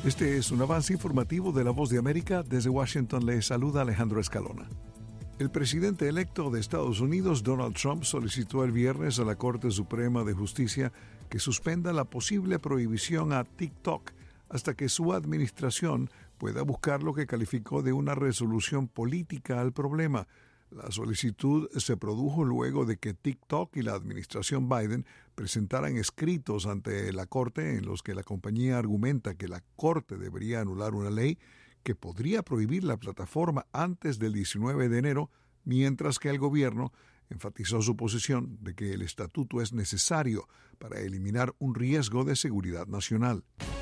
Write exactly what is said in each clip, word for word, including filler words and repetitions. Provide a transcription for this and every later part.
Este es un avance informativo de La Voz de América. Desde Washington le saluda Alejandro Escalona. El presidente electo de Estados Unidos, Donald Trump, solicitó el viernes a la Corte Suprema de Justicia que suspenda la posible prohibición a TikTok hasta que su administración pueda buscar lo que calificó de una resolución política al problema. La solicitud se produjo luego de que TikTok y la administración Biden presentaran escritos ante la Corte en los que la compañía argumenta que la Corte debería anular una ley que podría prohibir la plataforma antes del diecinueve de enero, mientras que el gobierno enfatizó su posición de que el estatuto es necesario para eliminar un riesgo de seguridad nacional.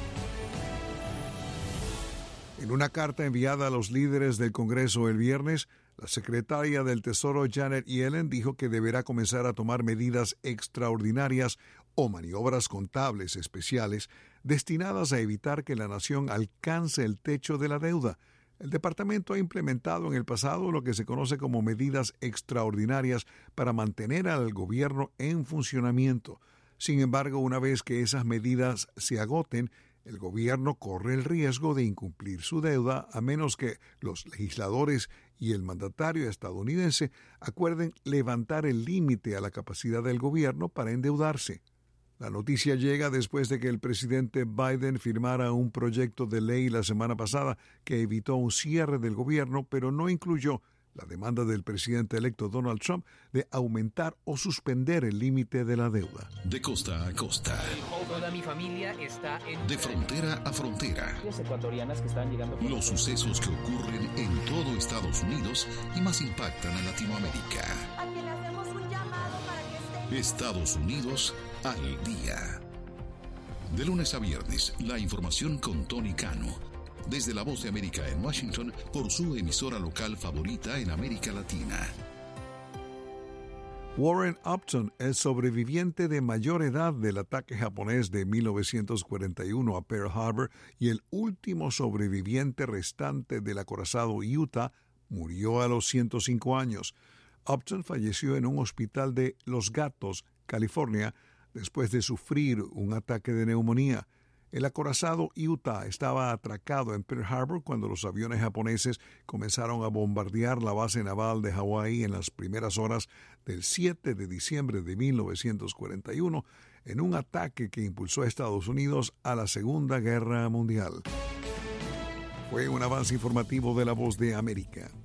En una carta enviada a los líderes del Congreso el viernes, la secretaria del Tesoro Janet Yellen dijo que deberá comenzar a tomar medidas extraordinarias o maniobras contables especiales destinadas a evitar que la nación alcance el techo de la deuda. El departamento ha implementado en el pasado lo que se conoce como medidas extraordinarias para mantener al gobierno en funcionamiento. Sin embargo, una vez que esas medidas se agoten, el gobierno corre el riesgo de incumplir su deuda a menos que los legisladores y el mandatario estadounidense acuerden levantar el límite a la capacidad del gobierno para endeudarse. La noticia llega después de que el presidente Biden firmara un proyecto de ley la semana pasada que evitó un cierre del gobierno, pero no incluyó la demanda del presidente electo Donald Trump de aumentar o suspender el límite de la deuda. De costa a costa. Toda mi familia está en... De frontera a frontera. Las ecuatorianas que están llegando... Los sucesos que ocurren en todo Estados Unidos y más impactan a Latinoamérica. A que le hacemos un llamado para que esté... Estados Unidos al día. De lunes a viernes, la información con Tony Cano. Desde La Voz de América en Washington, por su emisora local favorita en América Latina. Warren Upton, el sobreviviente de mayor edad del ataque japonés de mil novecientos cuarenta y uno a Pearl Harbor y el último sobreviviente restante del acorazado Utah, murió a los ciento cinco años. Upton falleció en un hospital de Los Gatos, California, después de sufrir un ataque de neumonía. El acorazado Utah estaba atracado en Pearl Harbor cuando los aviones japoneses comenzaron a bombardear la base naval de Hawái en las primeras horas del siete de diciembre de mil novecientos cuarenta y uno, en un ataque que impulsó a Estados Unidos a la Segunda Guerra Mundial. Fue un avance informativo de La Voz de América.